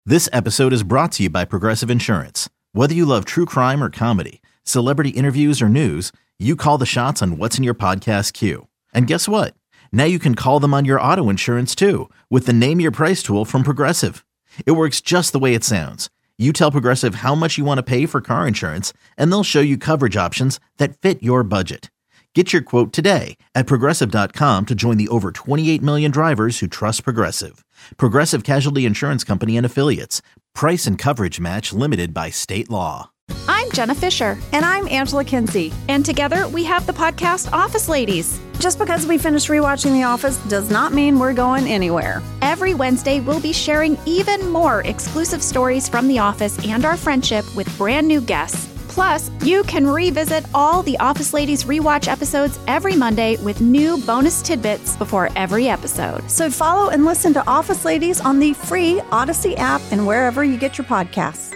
This episode is brought to you by Progressive Insurance. Whether you love true crime or comedy, celebrity interviews or news, you call the shots on what's in your podcast queue. And guess what? Now you can call them on your auto insurance too with the Name Your Price tool from Progressive. It works just the way it sounds. You tell Progressive how much you want to pay for car insurance, and they'll show you coverage options that fit your budget. Get your quote today at Progressive.com to join the over 28 million drivers who trust Progressive. Progressive Casualty Insurance Company and Affiliates. Price and coverage match limited by state law. I'm Jenna Fisher. And I'm Angela Kinsey. And together we have the podcast Office Ladies. Just because we finished rewatching The Office does not mean we're going anywhere. Every Wednesday, we'll be sharing even more exclusive stories from The Office and our friendship with brand new guests. Plus, you can revisit all the Office Ladies rewatch episodes every Monday with new bonus tidbits before every episode. So follow and listen to Office Ladies on the free Odyssey app and wherever you get your podcasts.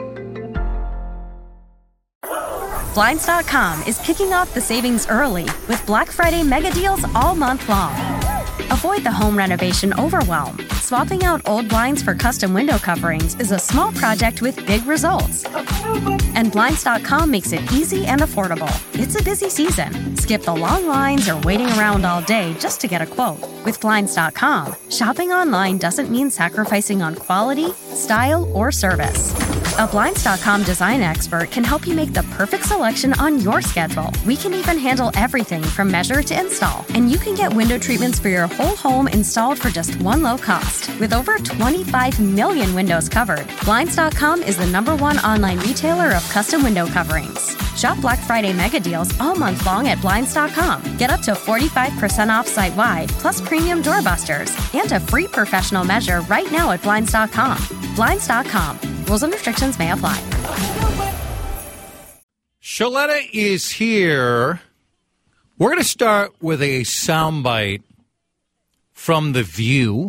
Blinds.com is kicking off the savings early with Black Friday mega deals all month long. Avoid the home renovation overwhelm. Swapping out old blinds for custom window coverings is a small project with big results. And Blinds.com makes it easy and affordable. It's a busy season. Skip the long lines or waiting around all day just to get a quote. With Blinds.com, shopping online doesn't mean sacrificing on quality, style, or service. A Blinds.com design expert can help you make the perfect selection on your schedule. We can even handle everything from measure to install. And you can get window treatments for your whole home installed for just one low cost. With over 25 million windows covered, Blinds.com is the #1 online retailer of custom window coverings. Shop Black Friday mega deals all month long at Blinds.com. Get up to 45% off site-wide, plus premium doorbusters, and a free professional measure right now at Blinds.com. Blinds.com. Rules and restrictions may apply. Shaletta is here. We're going to start with a soundbite from The View.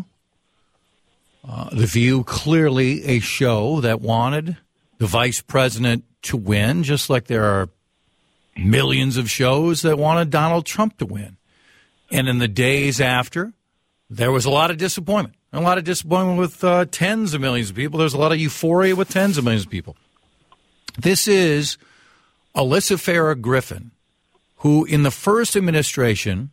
The View, clearly a show that wanted the vice president to win, just like there are millions of shows that wanted Donald Trump to win. And in the days after, there was a lot of disappointment. A lot of disappointment with tens of millions of people. There's a lot of euphoria with tens of millions of people. This is Alyssa Farah Griffin, who in the first administration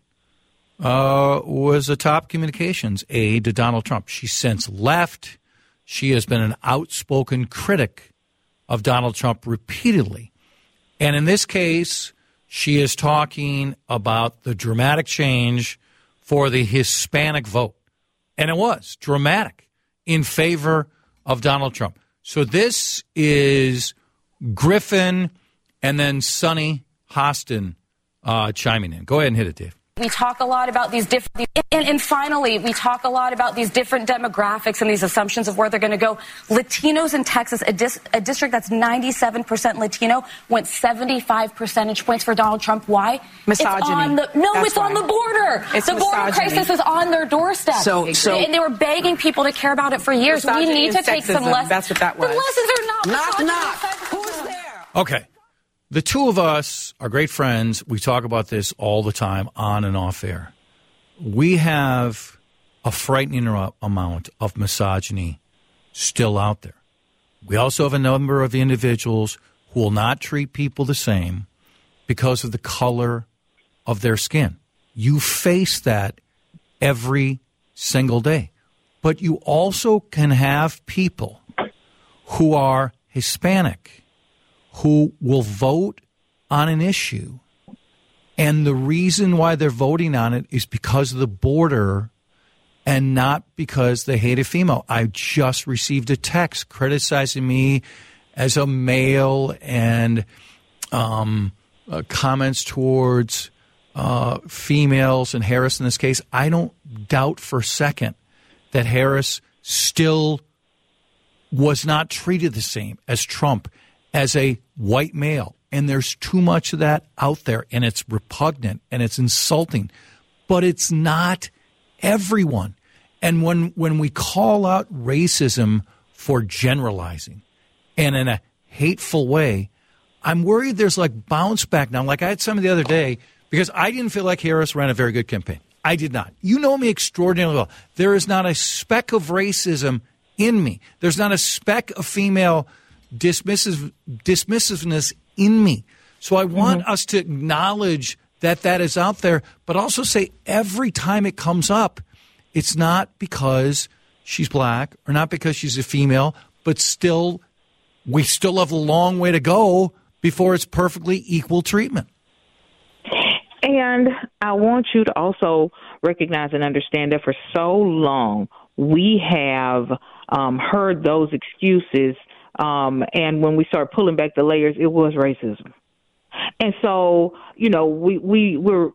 was a top communications aide to Donald Trump. She's since left. She has been an outspoken critic of Donald Trump repeatedly. And in this case, she is talking about the dramatic change for the Hispanic vote. And it was dramatic in favor of Donald Trump. So this is Griffin and then Sonny Hostin chiming in. Go ahead and hit it, Dave. We talk a lot about these different, and finally, we talk a lot about these different demographics and these assumptions of where they're going to go. Latinos in Texas, a district that's 97% Latino, went 75 percentage points for Donald Trump. Why? Misogyny. It's on the border. It's the border misogyny. crisis is on their doorstep. So, and they were begging people to care about it for years. We need to take some lessons. That's what that was. The lessons are not. Knock. Who's there? Okay. The two of us are great friends. We talk about this all the time on and off air. We have a frightening amount of misogyny still out there. We also have a number of individuals who will not treat people the same because of the color of their skin. You face that every single day. But you also can have people who are Hispanic who will vote on an issue, and the reason why they're voting on it is because of the border and not because they hate a female. I just received a text criticizing me as a male and comments towards females, and Harris in this case. I don't doubt for a second that Harris still was not treated the same as Trump as a white male. And there's too much of that out there, and it's repugnant, and it's insulting. But it's not everyone. And when we call out racism for generalizing and in a hateful way, I'm worried there's like bounce back now. Like I had some the other day, because I didn't feel like Harris ran a very good campaign. I did not. You know me extraordinarily well. There is not a speck of racism in me. There's not a speck of female dismissiveness in me. So I want us to acknowledge that is out there, but also say every time it comes up, it's not because she's black or not because she's a female, but we still have a long way to go before it's perfectly equal treatment. And I want you to also recognize and understand that for so long we have heard those excuses, and when we start pulling back the layers, it was racism. And so, you know, we're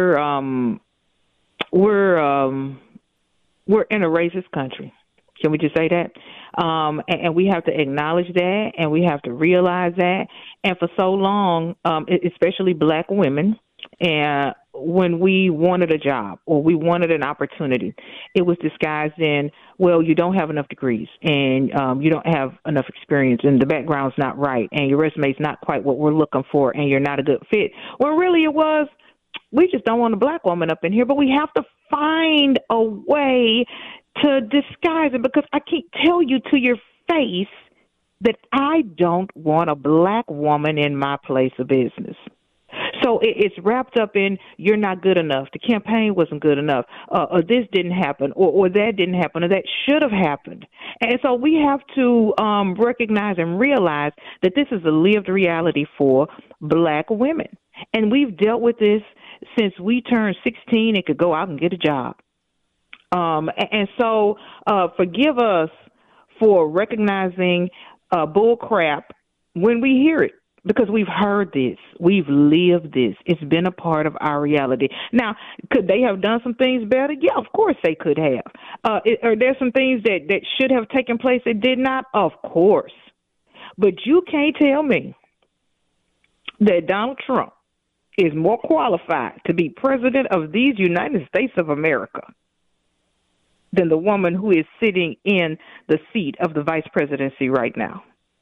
in a racist country. Can we just say that? And we have to acknowledge that, and we have to realize that. And for so long, especially black women, and when we wanted a job or we wanted an opportunity, it was disguised in, well, you don't have enough degrees and you don't have enough experience and the background's not right and your resume's not quite what we're looking for and you're not a good fit. Well, really it was, we just don't want a black woman up in here, but we have to find a way to disguise it, because I can't tell you to your face that I don't want a black woman in my place of business. So it's wrapped up in, you're not good enough, the campaign wasn't good enough, or this didn't happen, or that didn't happen, or that should have happened. And so we have to recognize and realize that this is a lived reality for black women. And we've dealt with this since we turned 16 and could go out and get a job. And so forgive us for recognizing bull crap when we hear it, because we've heard this. We've lived this. It's been a part of our reality. Now, could they have done some things better? Yeah, of course they could have. Are there some things that should have taken place that did not? Of course. But you can't tell me that Donald Trump is more qualified to be president of these United States of America than the woman who is sitting in the seat of the vice presidency right now.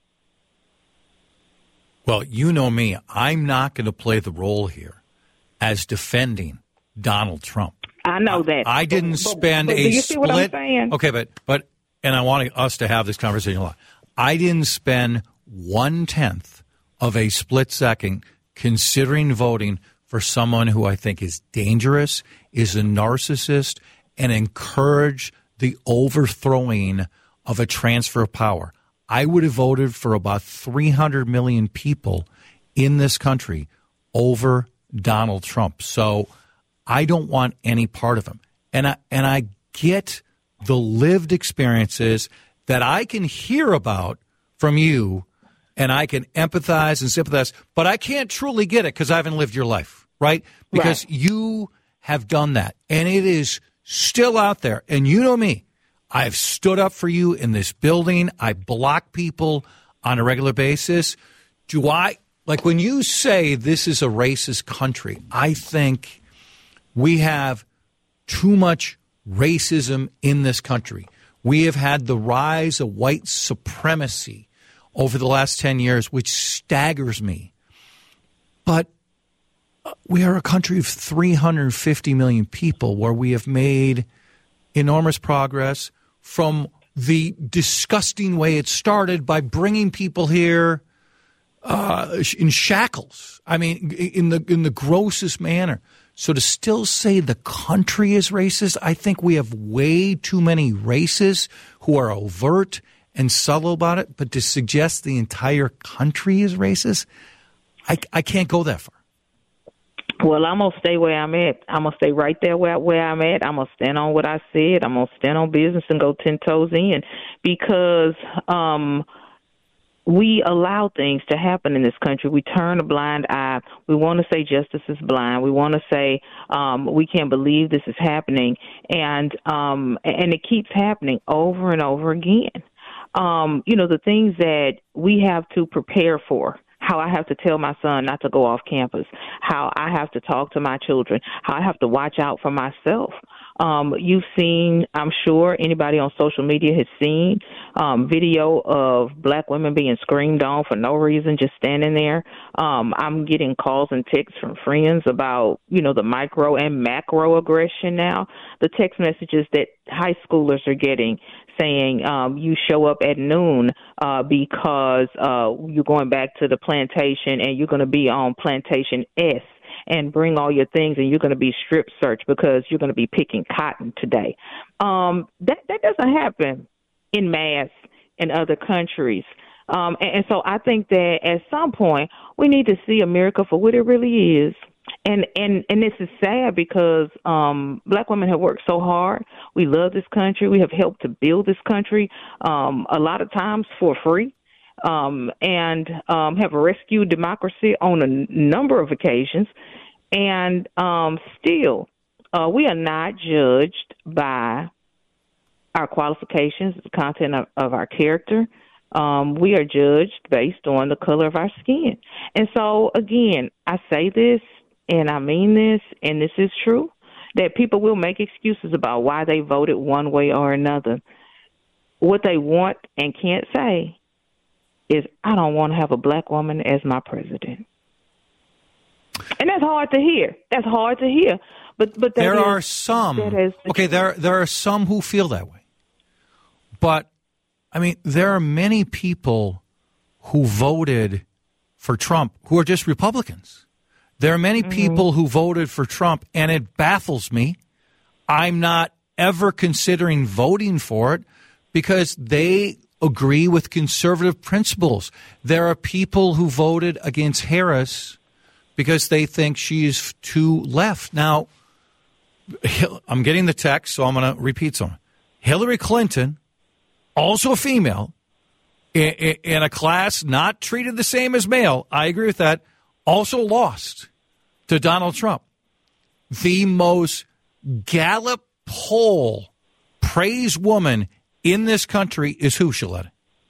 Well, you know me. I'm not going to play the role here as defending Donald Trump. I know that. I didn't spend but a do you split. See what I'm saying? Okay, but and I want us to have this conversation a lot. I didn't spend 1/10 of a split second considering voting for someone who I think is dangerous, is a narcissist, and encourage the overthrowing of a transfer of power. I would have voted for about 300 million people in this country over Donald Trump. So I don't want any part of him. And I get the lived experiences that I can hear about from you, and I can empathize and sympathize, but I can't truly get it because I haven't lived your life, right? Because you have done that, and it is still out there. And you know me. I've stood up for you in this building. I block people on a regular basis. Like when you say this is a racist country, I think we have too much racism in this country. We have had the rise of white supremacy over the last 10 years, which staggers me. But we are a country of 350 million people where we have made enormous progress from the disgusting way it started by bringing people here in shackles. I mean, in the grossest manner. So to still say the country is racist, I think we have way too many racists who are overt and subtle about it. But to suggest the entire country is racist, I can't go that far. Well, I'm going to stay where I'm at. I'm going to stay right there where I'm at. I'm going to stand on what I said. I'm going to stand on business and go 10 toes in, because we allow things to happen in this country. We turn a blind eye. We want to say justice is blind. We want to say we can't believe this is happening, and it keeps happening over and over again. The things that we have to prepare for. How I have to tell my son not to go off campus, how I have to talk to my children, how I have to watch out for myself. You've seen, I'm sure anybody on social media has seen video of black women being screamed on for no reason, just standing there. I'm getting calls and texts from friends about, the micro and macro aggression now. The text messages that high schoolers are getting saying you show up at noon because you're going back to the plantation and you're going to be on Plantation S and bring all your things and you're going to be strip searched because you're going to be picking cotton today. That doesn't happen in mass in other countries. And so I think that at some point we need to see America for what it really is. And this is sad because black women have worked so hard. We love this country. We have helped to build this country a lot of times for free. And have rescued democracy on a number of occasions. And still, we are not judged by our qualifications, the content of our character. We are judged based on the color of our skin. And so, again, I say this, and I mean this, and this is true, that people will make excuses about why they voted one way or another. What they want and can't say is, I don't want to have a black woman as my president. And that's hard to hear. That's hard to hear. But there are some. Okay, there are some who feel that way. But, I mean, there are many people who voted for Trump who are just Republicans. There are many people who voted for Trump, and it baffles me. I'm not ever considering voting for it because they agree with conservative principles. There are people who voted against Harris because they think she's too left. Now, I'm getting the text, so I'm going to repeat some. Hillary Clinton, also a female, in a class not treated the same as male, I agree with that, also lost to Donald Trump. The most Gallup poll praise woman in this country is who, Shaletta?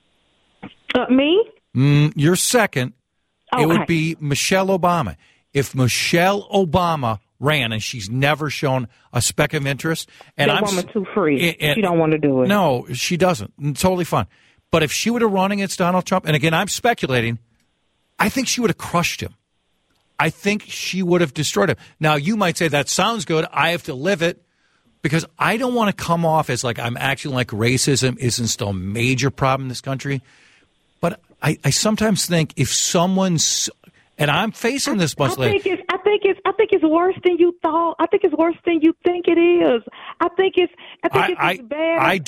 Me? You're second. Okay. It would be Michelle Obama. If Michelle Obama ran, and she's never shown a speck of interest, and that woman's too free. She don't want to do it. No, she doesn't. Totally fine. But if she would have run against Donald Trump, and again, I'm speculating, I think she would have crushed him. I think she would have destroyed him. Now, you might say that sounds good. I have to live it. Because I don't want to come off as like I'm acting like racism isn't still a major problem in this country. But I sometimes think if someone's, and I'm facing this much later. I think it's worse than you thought. I think it's worse than you think it is. I think it's as bad.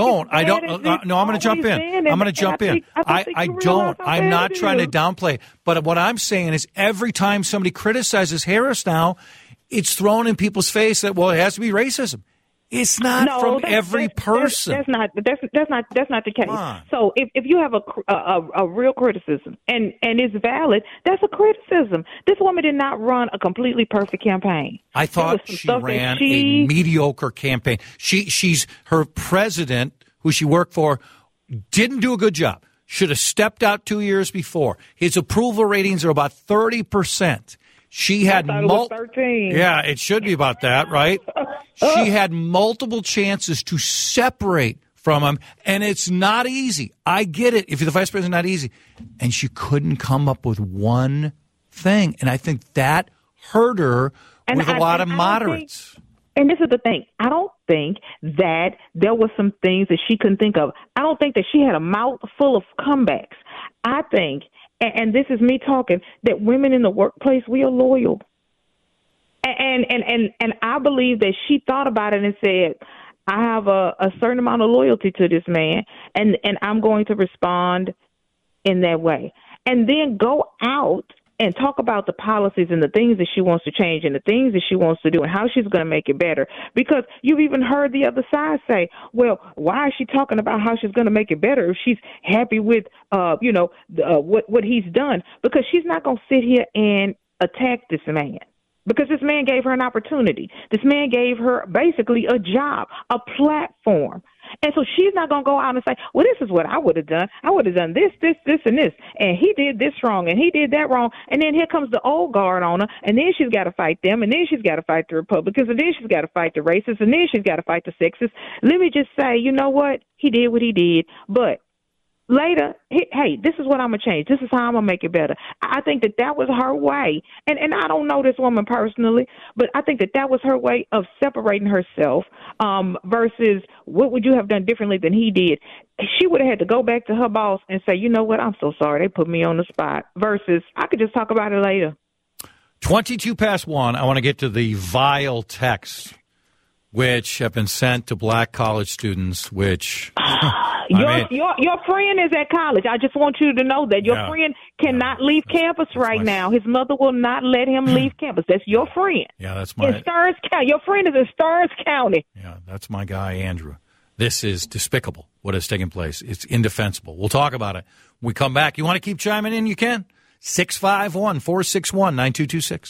No, I'm going to jump in. I'm going to jump in. I don't. I'm not trying to downplay. But what I'm saying is every time somebody criticizes Harris now, it's thrown in people's face that, well, it has to be racism. It's not from every person. That's not the case. So if you have a real criticism and it's valid, that's a criticism. This woman did not run a completely perfect campaign. I thought she ran a mediocre campaign. She's her president, who she worked for, didn't do a good job. Should have stepped out 2 years before. His approval ratings are about 30%. She had 13. Yeah, it should be about that, right? She had multiple chances to separate from him, and it's not easy. I get it. If you're the vice president, not easy. And she couldn't come up with one thing, and I think that hurt her with a lot of moderates. And this is the thing. I don't think that there were some things that she couldn't think of. I don't think that she had a mouth full of comebacks. I think, and this is me talking, that women in the workplace, we are loyal. And I believe that she thought about it and said, I have a certain amount of loyalty to this man, and I'm going to respond in that way. And then go out and talk about the policies and the things that she wants to change and the things that she wants to do and how she's going to make it better. Because you've even heard the other side say, well, why is she talking about how she's going to make it better if she's happy with, what he's done? Because she's not going to sit here and attack this man. Because this man gave her an opportunity. This man gave her basically a job, a platform. And so she's not going to go out and say, well, this is what I would have done. I would have done this, and this. And he did this wrong, and he did that wrong. And then here comes the old guard on her, and then she's got to fight them, and then she's got to fight the Republicans, and then she's got to fight the racists, and then she's got to fight the sexists. Let me just say, you know what? He did what he did, but later, hey, this is what I'm going to change. This is how I'm going to make it better. I think that was her way. And I don't know this woman personally, but I think that was her way of separating herself versus what would you have done differently than he did. She would have had to go back to her boss and say, you know what, I'm so sorry. They put me on the spot. Versus I could just talk about it later. 1:22. I want to get to the vile texts which have been sent to black college students, which... Your friend is at college. I just want you to know that your friend cannot leave campus right now. His mother will not let him leave campus. That's your friend. Yeah, that's my... In Stearns County. Your friend is in Stearns County. Yeah, that's my guy, Andrew. This is despicable, what has taken place. It's indefensible. We'll talk about it when we come back. You want to keep chiming in? You can. 651-461-9226.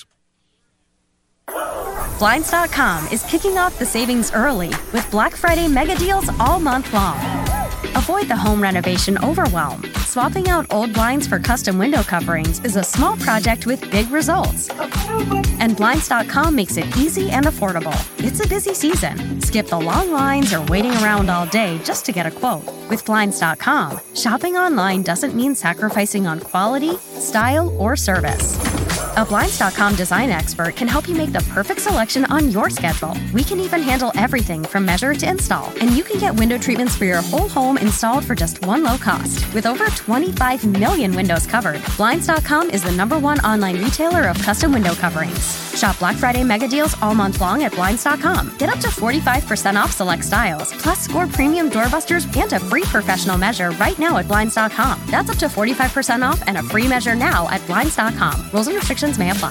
Blinds.com is kicking off the savings early with Black Friday mega deals all month long. Avoid the home renovation overwhelm. Swapping out old blinds for custom window coverings is a small project with big results. And Blinds.com makes it easy and affordable. It's a busy season. Skip the long lines or waiting around all day just to get a quote. With Blinds.com, shopping online doesn't mean sacrificing on quality, style, or service. A Blinds.com design expert can help you make the perfect selection on your schedule. We can even handle everything from measure to install. And you can get window treatments for your whole home installed for just one low cost. With over 25 million windows covered, Blinds.com is the #1 online retailer of custom window coverings. Shop Black Friday mega deals all month long at Blinds.com. Get up to 45% off select styles, plus score premium doorbusters and a free professional measure right now at Blinds.com. That's up to 45% off and a free measure now at Blinds.com. Rules and restrictions may apply.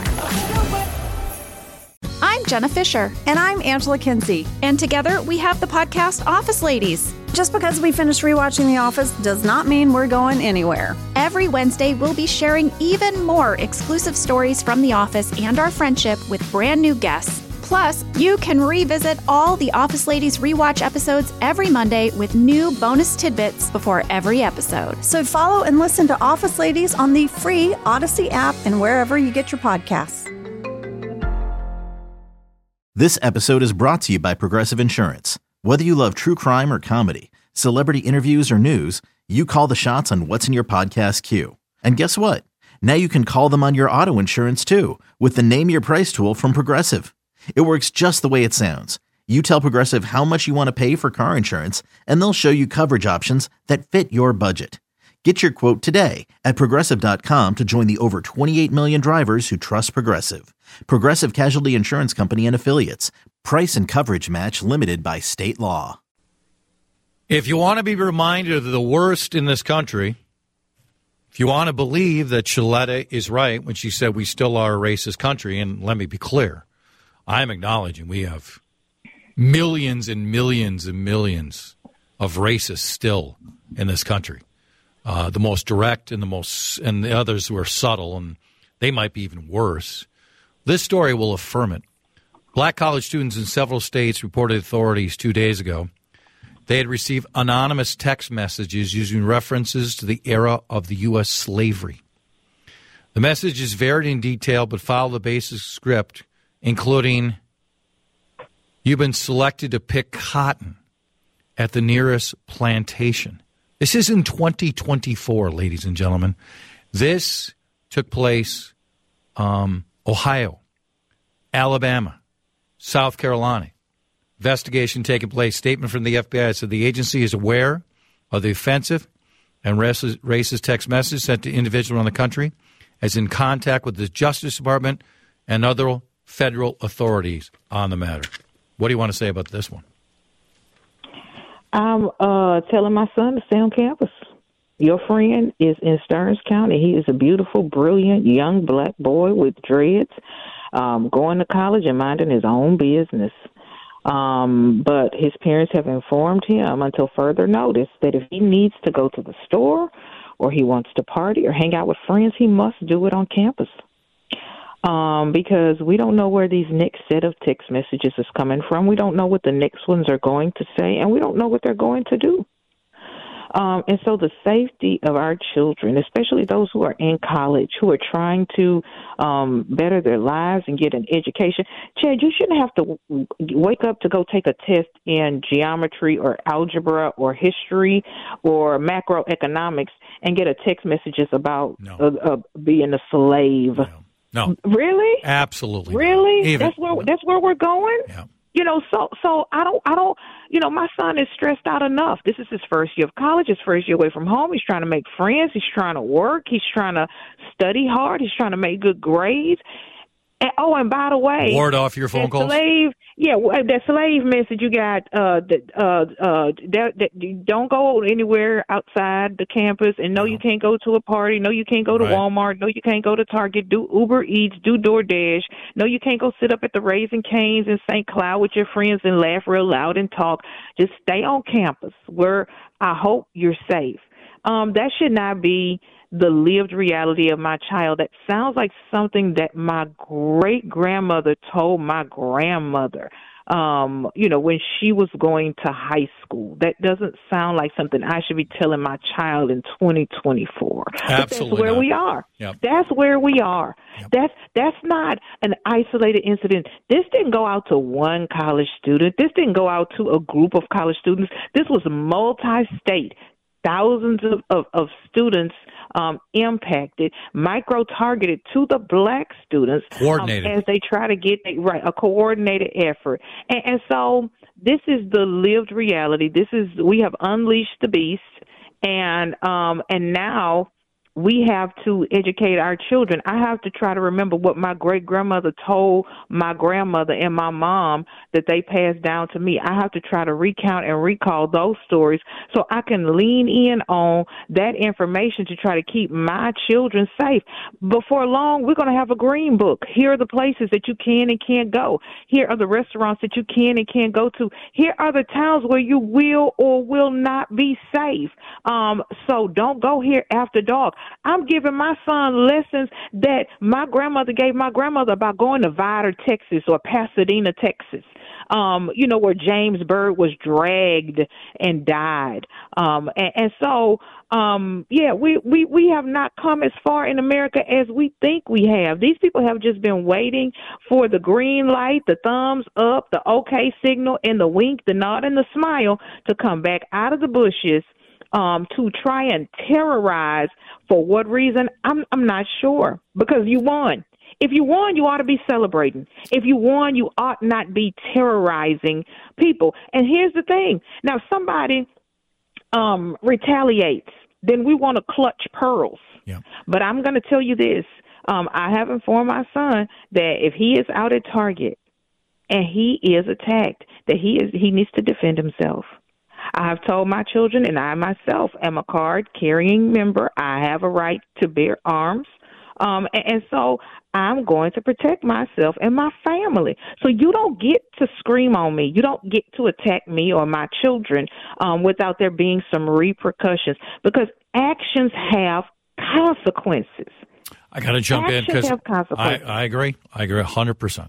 I'm Jenna Fisher. And I'm Angela Kinsey. And together we have the podcast Office Ladies. Just because we finished rewatching The Office does not mean we're going anywhere. Every Wednesday, we'll be sharing even more exclusive stories from The Office and our friendship with brand new guests. Plus, you can revisit all the Office Ladies rewatch episodes every Monday with new bonus tidbits before every episode. So follow and listen to Office Ladies on the free Odyssey app and wherever you get your podcasts. This episode is brought to you by Progressive Insurance. Whether you love true crime or comedy, celebrity interviews or news, you call the shots on what's in your podcast queue. And guess what? Now you can call them on your auto insurance too with the Name Your Price tool from Progressive. It works just the way it sounds. You tell Progressive how much you want to pay for car insurance, and they'll show you coverage options that fit your budget. Get your quote today at Progressive.com to join the over 28 million drivers who trust Progressive. Progressive Casualty Insurance Company and Affiliates. Price and coverage match limited by state law. If you want to be reminded of the worst in this country, if you want to believe that Shaletta is right when she said we still are a racist country, and let me be clear, I am acknowledging we have millions and millions and millions of racists still in this country. The most direct and the others who are subtle, and they might be even worse. This story will affirm it. Black college students in several states reported authorities 2 days ago they had received anonymous text messages using references to the era of the U.S. slavery. The messages varied in detail but followed the basic script, including, "You've been selected to pick cotton at the nearest plantation." This is in 2024, ladies and gentlemen. This took place Ohio, Alabama, South Carolina. Investigation taking place. Statement from the FBI said the agency is aware of the offensive and racist text message sent to individuals around the country, is in contact with the Justice Department and other federal authorities on the matter. What do you want to say about this one? I'm telling my son to stay on campus. Your friend is in Stearns County. He is a beautiful, brilliant, young black boy with dreads, going to college and minding his own business. But his parents have informed him until further notice that if he needs to go to the store or he wants to party or hang out with friends, he must do it on campus. because we don't know where these next set of text messages is coming from. We don't know what the next ones are going to say, and we don't know what they're going to do. And so the safety of our children, especially those who are in college, who are trying to better their lives and get an education. Chad, you shouldn't have to wake up to go take a test in geometry or algebra or history or macroeconomics and get a text messages about being a slave. No. Really? Absolutely. Really? That's where we're going? Yeah. So I don't, my son is stressed out enough. This is his first year of college, his first year away from home. He's trying to make friends. He's trying to work. He's trying to study hard. He's trying to make good grades. And by the way, ward off your phone calls. That slave message you got. Don't go anywhere outside the campus, and no, you can't go to a party. No, you can't go to Walmart. No, you can't go to Target. Do Uber Eats. Do DoorDash. No, you can't go sit up at the Raising Cane's in St. Cloud with your friends and laugh real loud and talk. Just stay on campus, where I hope you're safe. That should not be the lived reality of my child. That sounds like something that my great-grandmother told my grandmother, when she was going to high school. That doesn't sound like something I should be telling my child in 2024. Absolutely. That's where we are. Yep. That's where we are. Yep. That's not an isolated incident. This didn't go out to one college student. This didn't go out to a group of college students. This was multi-state. Thousands of students impacted, micro-targeted to the black students as they try to get a coordinated effort. And so this is the lived reality. We have unleashed the beast, and now we have to educate our children. I have to try to remember what my great-grandmother told my grandmother and my mom that they passed down to me. I have to try to recount and recall those stories so I can lean in on that information to try to keep my children safe. Before long, we're going to have a green book. Here are the places that you can and can't go. Here are the restaurants that you can and can't go to. Here are the towns where you will or will not be safe. So don't go here after dark. I'm giving my son lessons that my grandmother gave my grandmother about going to Vidor, Texas, or Pasadena, Texas, where James Byrd was dragged and died. So we have not come as far in America as we think we have. These people have just been waiting for the green light, the thumbs up, the okay signal, and the wink, the nod, and the smile to come back out of the bushes to try and terrorize. For what reason? I'm not sure, because you won. If you won, you ought to be celebrating. If you won, you ought not be terrorizing people. And here's the thing. Now, if somebody retaliates, then we want to clutch pearls. Yeah. But I'm going to tell you this. I have informed my son that if he is out at Target and he is attacked, that he needs to defend himself. I have told my children, and I myself am a card-carrying member. I have a right to bear arms. And so I'm going to protect myself and my family. So you don't get to scream on me. You don't get to attack me or my children without there being some repercussions, because actions have consequences. I got to jump in because I agree. I agree 100%.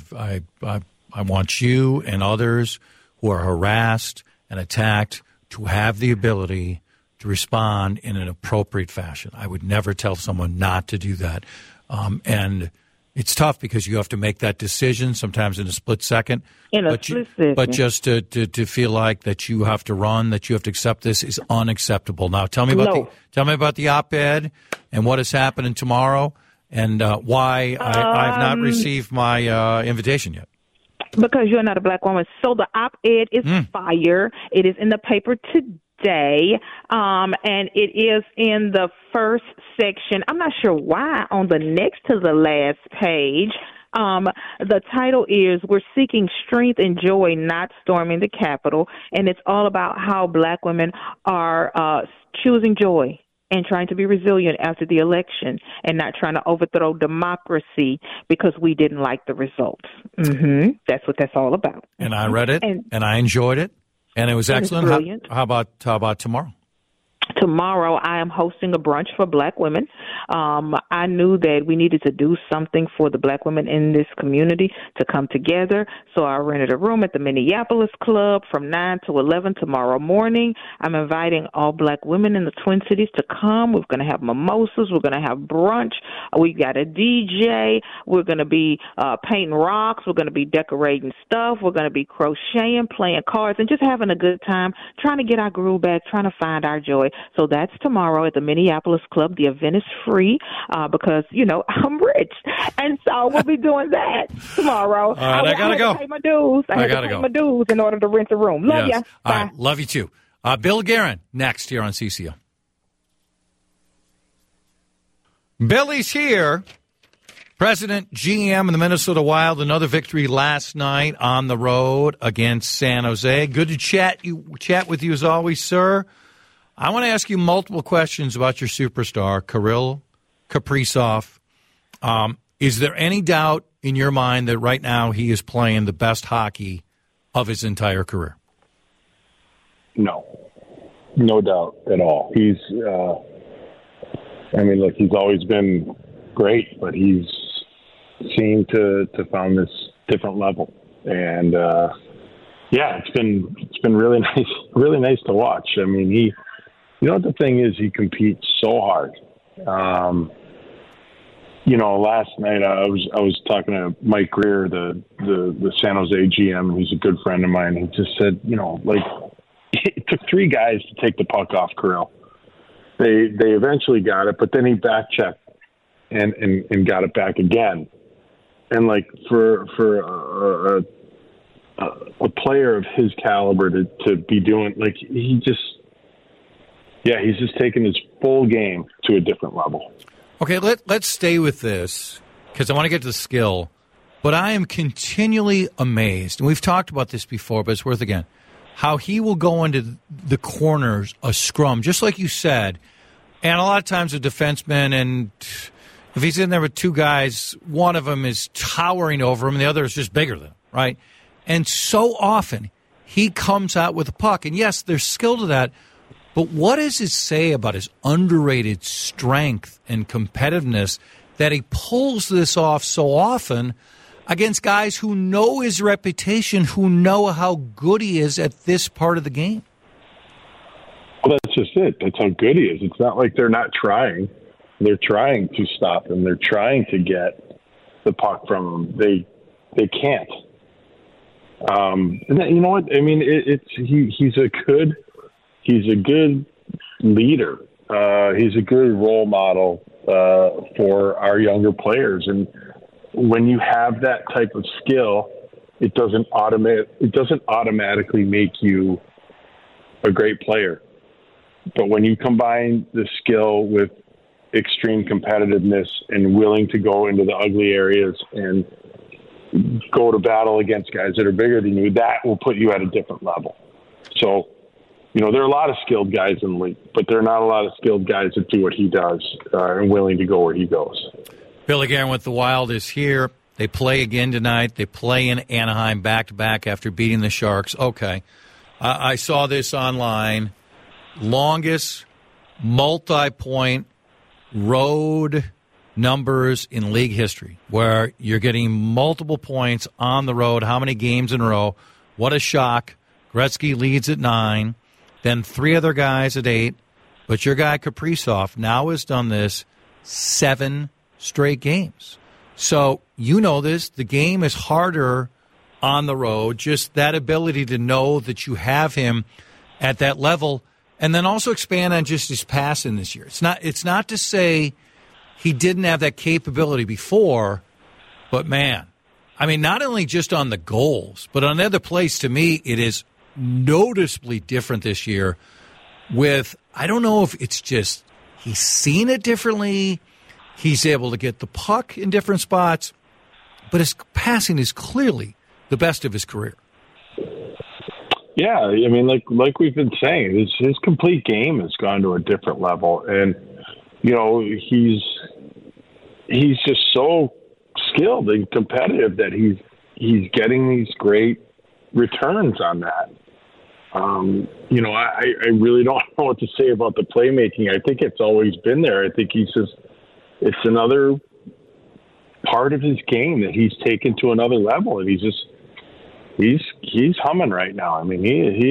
I want you and others who are harassed and attacked to have the ability to respond in an appropriate fashion. I would never tell someone not to do that. And it's tough because you have to make that decision sometimes in a split second. But just to feel like that you have to run, that you have to accept this is unacceptable. Now tell me about the op-ed and what is happening tomorrow and why I have not received my invitation yet. Because you're not a black woman. So the op-ed is fire. It is in the paper today, and it is in the first section. I'm not sure why on the next to the last page. The title is "We're Seeking Strength and Joy, Not Storming the Capitol," and it's all about how black women are choosing joy and trying to be resilient after the election and not trying to overthrow democracy because we didn't like the results. That's what that's all about. And I read it, and I enjoyed it, and it was excellent. Brilliant. How about tomorrow? Tomorrow, I am hosting a brunch for Black women. I knew that we needed to do something for the Black women in this community to come together. So I rented a room at the Minneapolis Club from 9 to 11 tomorrow morning. I'm inviting all Black women in the Twin Cities to come. We're going to have mimosas. We're going to have brunch. We got a DJ. We're going to be painting rocks. We're going to be decorating stuff. We're going to be crocheting, playing cards, and just having a good time, trying to get our groove back, trying to find our joy. So that's tomorrow at the Minneapolis Club. The event is free because, I'm rich. And so we'll be doing that tomorrow. All right, I got to go. Pay my dues. I got to pay my dues in order to rent a room. Love ya. Bye. All right, love you too. Bill Guerin, next here on CCO. Billy's here. President, GM, and the Minnesota Wild, another victory last night on the road against San Jose. Good to chat with you as always, sir. I want to ask you multiple questions about your superstar, Kirill Kaprizov. Is there any doubt in your mind that right now he is playing the best hockey of his entire career? No doubt at all. He's, he's always been great, but he's seemed to found this different level. And, it's been really nice to watch. I mean, the thing is, he competes so hard. Last night I was talking to Mike Greer, the San Jose GM, and he's a good friend of mine. He just said, it took 3 guys to take the puck off Kirill. They eventually got it, but then he back-checked and got it back again. And for a player of his caliber to be doing, he's just taking his full game to a different level. Okay, let's stay with this because I want to get to the skill. But I am continually amazed, and we've talked about this before, but it's worth again, how he will go into the corners, a scrum, just like you said, and a lot of times a defenseman, and if he's in there with 2 guys, one of them is towering over him, and the other is just bigger than him, right? And so often he comes out with a puck, and yes, there's skill to that. But what does it say about his underrated strength and competitiveness that he pulls this off so often against guys who know his reputation, who know how good he is at this part of the game? Well, that's just it. That's how good he is. It's not like they're not trying. They're trying to stop him. They're trying to get the puck from him. They can't. And you know what? I mean, he's a good leader. He's a good role model for our younger players. And when you have that type of skill, it doesn't automatically make you a great player. But when you combine the skill with extreme competitiveness and willing to go into the ugly areas and go to battle against guys that are bigger than you, that will put you at a different level. So, there are a lot of skilled guys in the league, but there are not a lot of skilled guys that do what he does and willing to go where he goes. Billy Guerin with the Wild is here. They play again tonight. They play in Anaheim back-to-back after beating the Sharks. Okay. I saw this online. Longest multi-point road numbers in league history, where you're getting multiple points on the road. How many games in a row? What a shock. Gretzky leads at 9. Then 3 other guys at 8. But your guy Kaprizov now has done this 7 straight games. So you know this. The game is harder on the road. Just that ability to know that you have him at that level. And then also expand on just his passing this year. It's not to say he didn't have that capability before, but man, I mean, not only just on the goals, but on the other plays, to me, it is noticeably different this year with, I don't know if it's just he's seen it differently, he's able to get the puck in different spots, but his passing is clearly the best of his career. Yeah, I mean, like we've been saying, his complete game has gone to a different level, and he's just so skilled and competitive that he's getting these great returns on that. You know, I really don't know what to say about the playmaking. I think it's always been there. I think it's another part of his game that he's taken to another level, and he's humming right now. I mean,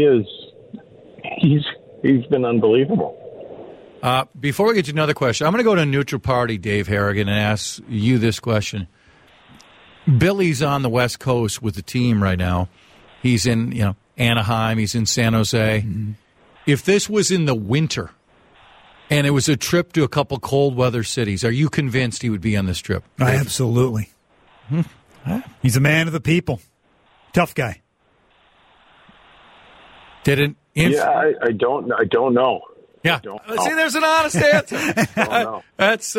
he's been unbelievable. Before we get to another question, I'm going to go to neutral party, Dave Harrigan, and ask you this question. Billy's on the West Coast with the team right now. He's in, Anaheim. He's in San Jose. Mm-hmm. If this was in the winter and it was a trip to a couple cold weather cities, are you convinced he would be on this trip? Absolutely. He's a man of the people. Tough guy. I don't know. Yeah. See, there's an honest answer. That's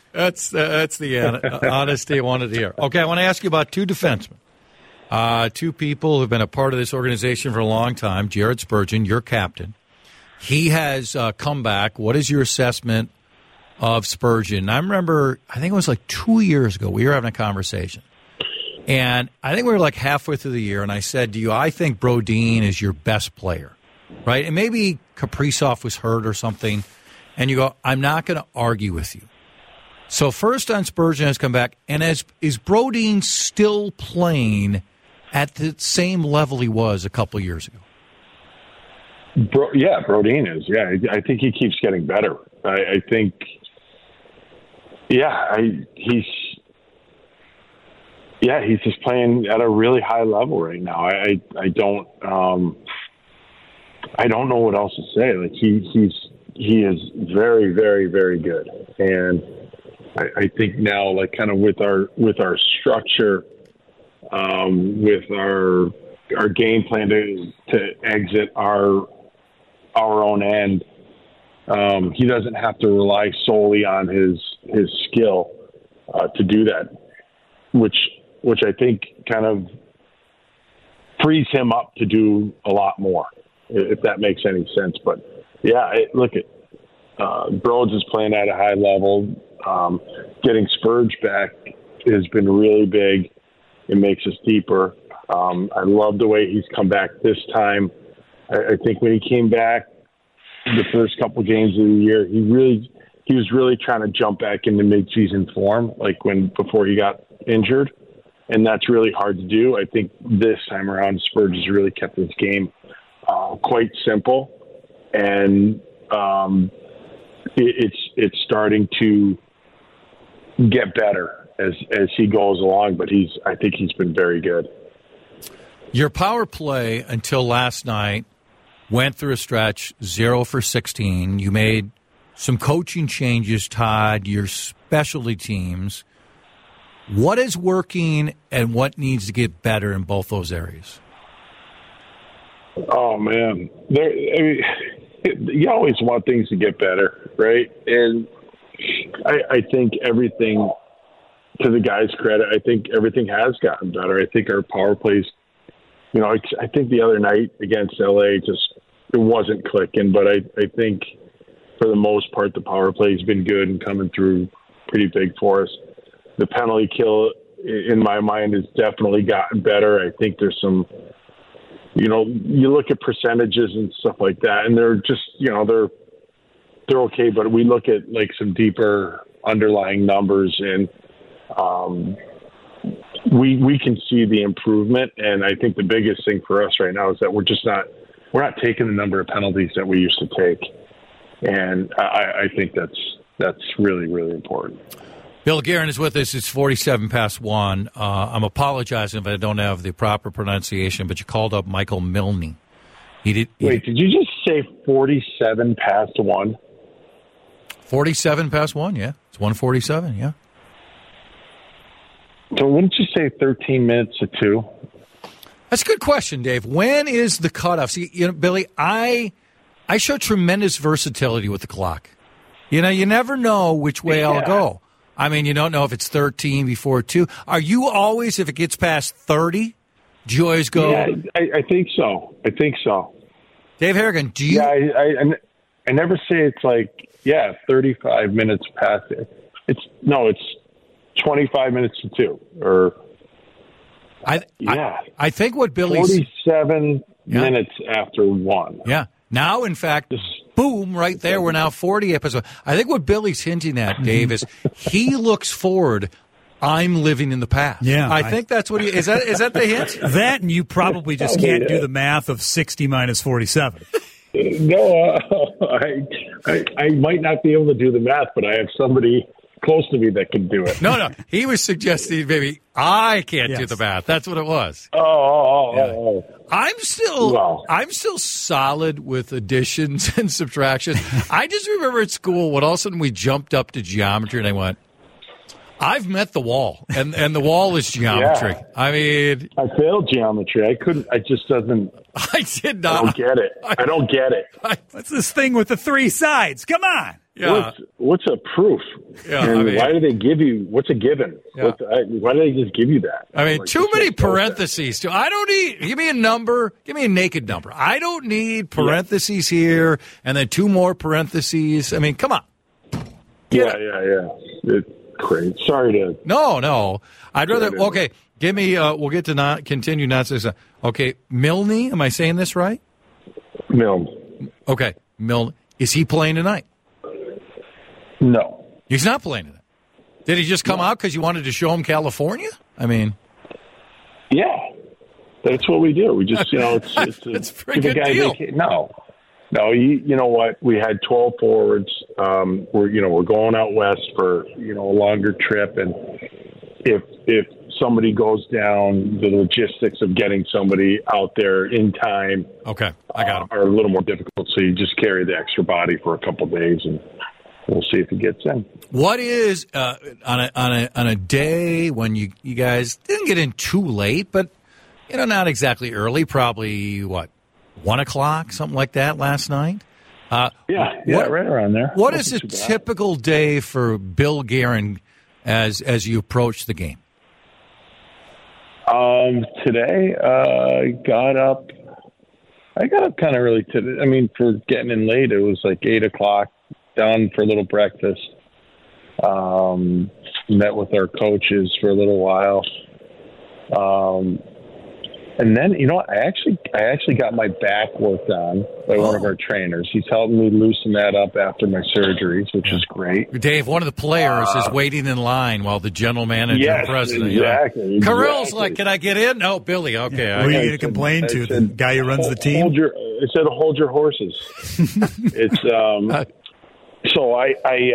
the honesty I wanted to hear. Okay, I want to ask you about two defensemen. Two people who've been a part of this organization for a long time. Jared Spurgeon, your captain. He has come back. What is your assessment of Spurgeon? I remember, I think it was like 2 years ago, we were having a conversation. And I think we were like halfway through the year, and I said to you, I think Brodin is your best player, right? And maybe Kaprizov was hurt or something. And you go, I'm not going to argue with you. So first on Spurgeon has come back, and is Brodin still playing at the same level he was a couple years ago? Brodin is. Yeah, I think he keeps getting better. I think, he's just playing at a really high level right now. I don't know what else to say. Like he is very, very, very good, and I think now, like kind of with our structure, with our game plan to exit our own end, he doesn't have to rely solely on his skill to do that, which I think kind of frees him up to do a lot more, if that makes any sense. But Broads is playing at a high level. Getting Spurge back has been really big. It makes us deeper. I love the way he's come back this time. I think when he came back the first couple games of the year, he was really trying to jump back into midseason form, like before he got injured, and that's really hard to do. I think this time around, Spurge has really kept his game quite simple, and it's starting to get better as he goes along. But I think he's been very good. Your power play until last night went through a stretch 0 for 16. You made some coaching changes, Todd, your specialty teams. What is working and what needs to get better in both those areas? Oh, man. You always want things to get better, right? And I think everything, to the guys' credit, I think everything has gotten better. I think our power plays, I think the other night against LA, it wasn't clicking, but I think for the most part, the power play has been good and coming through pretty big for us. The penalty kill, in my mind, has definitely gotten better. I think there's some, you look at percentages and stuff like that, and they're just, they're okay. But we look at like some deeper underlying numbers, and we can see the improvement. And I think the biggest thing for us right now is that we're not taking the number of penalties that we used to take. And I think that's really, really important. Bill Guerin is with us. It's 47 past 1. I'm apologizing if I don't have the proper pronunciation, but you called up Michael Milne. Did you just say 47 past 1? 47 past 1, yeah. It's 1:47, yeah. So wouldn't you say 13 minutes to 2? That's a good question, Dave. When is the cutoff? See, Billy, I show tremendous versatility with the clock. You never know which way I'll go. I mean, you don't know if it's 13 before 2. Are you always, if it gets past 30, do you always go? Yeah, I think so. Dave Harrigan, do you? Yeah, I never say it's like, 35 minutes past it. It's 25 minutes to 2. Or I think what Billy's 47 minutes after 1. Yeah. Now, in fact, boom, right there. We're now 40 episodes. I think what Billy's hinting at, Dave, is he looks forward. I'm living in the past. Yeah, I think that's what he is. That the hint? That, and you probably just can't do the math of 60 minus 47. No, I might not be able to do the math, but I have somebody close to me that can do it. No. He was suggesting maybe I can't do the math. That's what it was. Oh. I'm still solid with additions and subtractions. I just remember at school when all of a sudden we jumped up to geometry and I went, I've met the wall, and the wall is geometry. Yeah. I mean, I failed geometry. I couldn't. I just doesn't. I did not. I don't get it. I don't get it. What's this thing with the 3 sides? Come on. Yeah. What's a proof? Yeah, and why do they give you? What's a given? Yeah. Why do they just give you that? I mean, too many parentheses. I don't need. Give me a number. Give me a naked number. I don't need parentheses here and then 2 more parentheses. I mean, come on. Yeah. It's crazy. Sorry to. No. I'd rather. Okay, give me. We'll get to continue nonsense. Okay, Milne. Am I saying this right? Milne. Okay, Milne. Is he playing tonight? No. He's not playing tonight. Did he just come out because you wanted to show him California? I mean. Yeah. That's what we do. We just, it's That's a pretty good deal. No, you know what? We had 12 forwards. We're going out west for, a longer trip. And if somebody goes down, the logistics of getting somebody out there in time I got him. are a little more difficult. So you just carry the extra body for a couple of days and we'll see if he gets in. What is on a day when you guys didn't get in too late, but not exactly early, probably 1 o'clock, something like that last night? Right around there. What is a typical day for Bill Guerin as you approach the game? Today, I got up kind of early today. I mean, for getting in late, it was like 8 o'clock. Down for a little breakfast. Met with our coaches for a little while. And then, I actually got my back worked on by one of our trainers. He's helping me loosen that up after my surgeries, which is great. Dave, one of the players is waiting in line while the general manager and president. Exactly. Carrill's like, can I get in? No, Billy. Okay. Who are you going to complain to? The guy who runs the team? Hold your horses. It's So I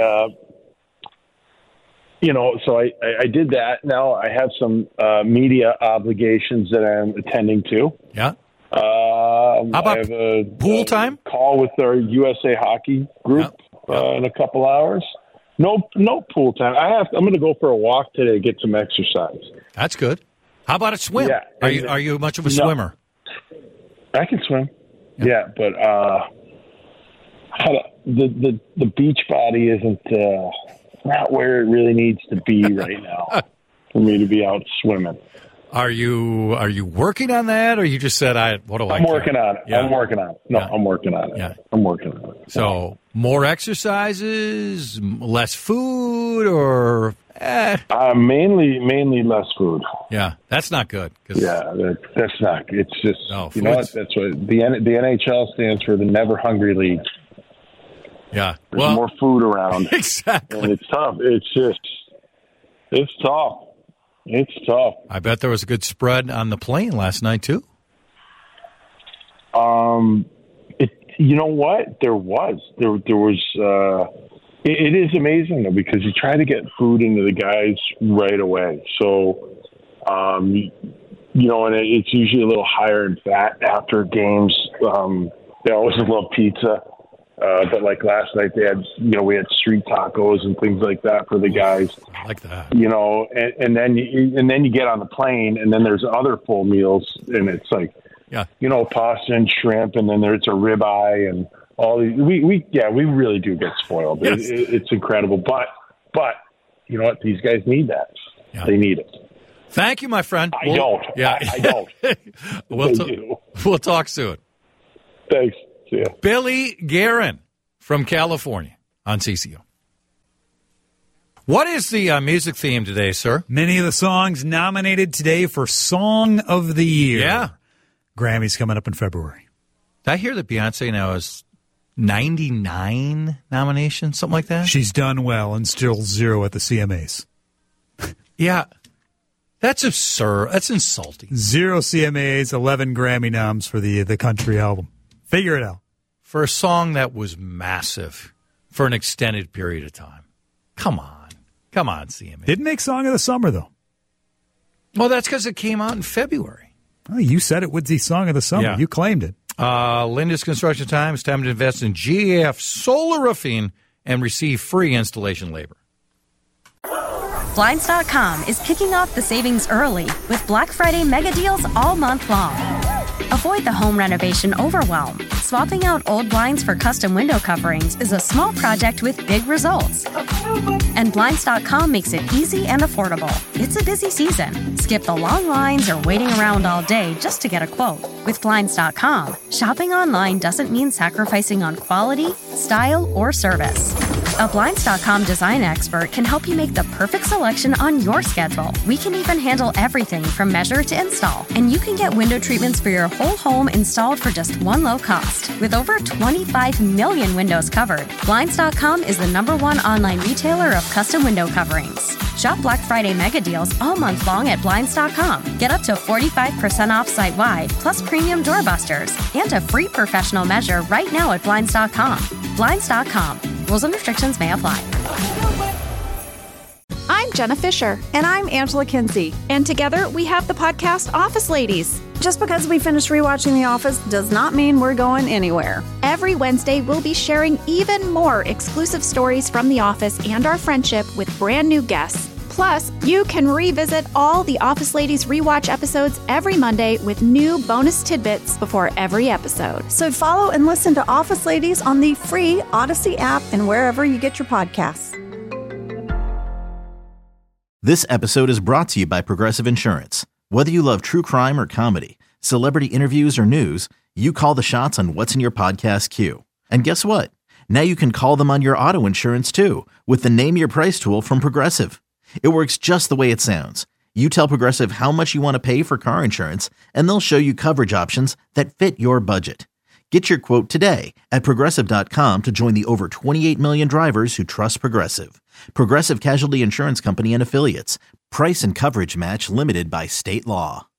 did that. Now I have some media obligations that I'm attending to. Yeah. How about I have a pool time? Call with our USA Hockey group in a couple hours. No pool time. I'm going to go for a walk today to get some exercise. That's good. How about a swim? Yeah. Are you much of a swimmer? I can swim. Yeah, but the beach body isn't not where it really needs to be right now for me to be out swimming. Are you working on that, or you just said I'm working on it. Yeah. I'm working on it. No, yeah. I'm working on it. Yeah. I'm working on it. So more exercises, less food, or mainly less food. Yeah, that's not good. Yeah, that's not. It's just you know what? That's what the NHL stands for, the Never Hungry League. Yeah, there's more food around. Exactly, and it's tough. It's tough. It's tough. I bet there was a good spread on the plane last night too. You know what? There was. It is amazing though, because you try to get food into the guys right away. So, and it's usually a little higher in fat after games. They always love pizza. But like last night, we had street tacos and things like that for the guys. I like that. And then you get on the plane, and then there's other full meals, and it's like, pasta and shrimp, and then there's a ribeye and all these. We really do get spoiled. Yes. It's incredible, but you know what? These guys need that. Yeah. They need it. Thank you, my friend. I don't. Yeah, I don't. We'll talk soon. Thanks. Yeah. Billy Guerin from California on CCO. What is the music theme today, sir? Many of the songs nominated today for Song of the Year. Yeah. Grammys coming up in February. Did I hear that Beyonce now has 99 nominations, something like that? She's done well and still 0 at the CMAs. Yeah. That's absurd. That's insulting. 0 CMAs, 11 Grammy noms for the country album. Figure it out. For a song that was massive for an extended period of time. Come on. Come on, CMA. Didn't make Song of the Summer, though. Well, that's because it came out in February. Oh, you said it was the Song of the Summer. Yeah. You claimed it. Linda's Construction Time. It's time to invest in GAF Solar Roofing and receive free installation labor. Blinds.com is kicking off the savings early with Black Friday mega deals all month long. Avoid the home renovation overwhelm. Swapping out old blinds for custom window coverings is a small project with big results. And Blinds.com makes it easy and affordable. It's a busy season. Skip the long lines or waiting around all day just to get a quote. With Blinds.com, shopping online doesn't mean sacrificing on quality, style, or service. A Blinds.com design expert can help you make the perfect selection on your schedule. We can even handle everything from measure to install. And you can get window treatments for your whole home installed for just one low cost. With over 25 million windows covered, Blinds.com is the #1 online retailer of custom window coverings. Shop Black Friday mega deals all month long at Blinds.com. Get up to 45% off site-wide, plus premium doorbusters, and a free professional measure right now at Blinds.com. Blinds.com. Rules and restrictions may apply. I'm Jenna Fisher. And I'm Angela Kinsey. And together we have the podcast Office Ladies. Just because we finished rewatching The Office does not mean we're going anywhere. Every Wednesday, we'll be sharing even more exclusive stories from The Office and our friendship with brand new guests. Plus, you can revisit all the Office Ladies rewatch episodes every Monday with new bonus tidbits before every episode. So follow and listen to Office Ladies on the free Odyssey app and wherever you get your podcasts. This episode is brought to you by Progressive Insurance. Whether you love true crime or comedy, celebrity interviews or news, you call the shots on what's in your podcast queue. And guess what? Now you can call them on your auto insurance too with the Name Your Price tool from Progressive. It works just the way it sounds. You tell Progressive how much you want to pay for car insurance, and they'll show you coverage options that fit your budget. Get your quote today at Progressive.com to join the over 28 million drivers who trust Progressive. Progressive Casualty Insurance Company and Affiliates. Price and coverage match limited by state law.